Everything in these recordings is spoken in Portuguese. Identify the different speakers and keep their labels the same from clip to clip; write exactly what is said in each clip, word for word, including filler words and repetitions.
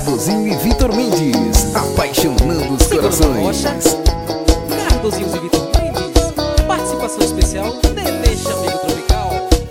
Speaker 1: Cardozinho e Vitor Mendes, apaixonando os corações.
Speaker 2: Cardozinho e Vitor Mendes, participação especial Deleixo Amigo Tropical.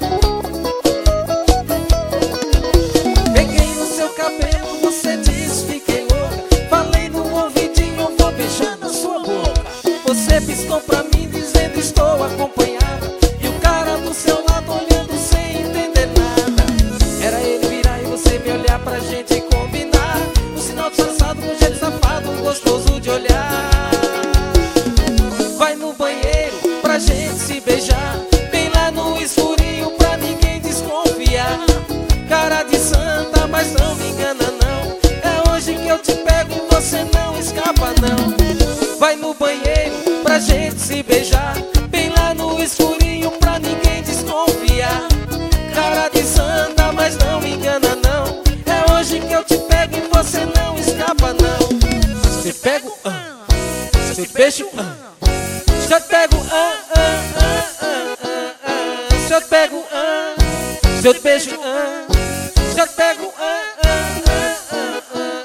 Speaker 2: Peguei no seu cabelo, você disse fiquei louca. Falei no ouvidinho, eu vou beijar na sua boca. Você piscou pra mim dizendo estou acompanhada, e o cara do seu lado olhando sem entender nada. Era ele virar e você me olhar pra gente combinar, um sinal disfarçado com jeito safado, gostoso de olhar. Vai no banheiro pra gente se beijar, bem lá no escurinho pra ninguém desconfiar. Cara de santa, mas não me engana não, é hoje que eu te pego e você não escapa não. Vai no banheiro pra gente se beijar, bem lá no escurinho pra ninguém desconfiar. Cara de santa, mas não me engana não, é hoje que eu te pego e você não escapa não. Se pego, ah, se beijo, ah, se eu te pego, ah, ah, ah, ah, ah, ah, se eu te pego, ah, se eu te beijo, ah, se eu te pego, ah, ah, ah, ah, ah, ah.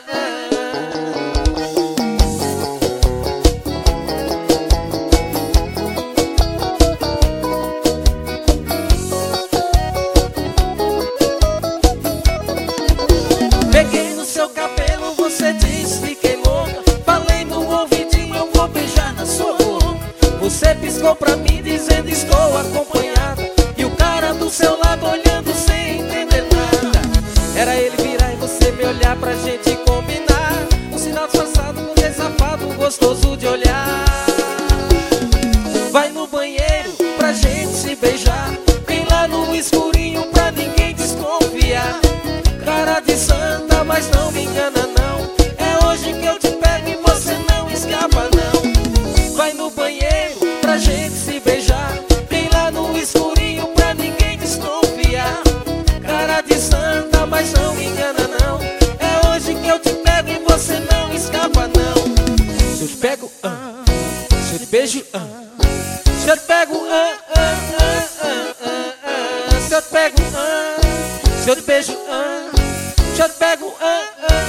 Speaker 2: Peguei no seu cabelo, você disse fiquei louca. Falei no ouvidinho, eu vou beijar na sua boca. Você piscou pra mim dizendo estou acompanhada, e o cara do seu lado olhando sem entender nada. Era ele virar e você me olhar pra gente combinar, um sinal disfarçado com jeito safado, gostoso de olhar. Vai no banheiro pra gente se beijar, bem lá no escurinho pra ninguém desconfiar. Cara de santa, mas não me engana não, é hoje que eu te pego e você não escapa não. Vai no banheiro pra gente se beijar, bem lá no escurinho pra ninguém desconfiar. Cara de santa, mas não me engana não, é hoje que eu te pego e você não escapa não. Se eu te pego, ah, se eu te beijo, ah, se eu te pego, ah, ah, ah, ah, ah, ah, se eu te pego, ah, se eu te beijo, ah, se eu te pego, ah, ah,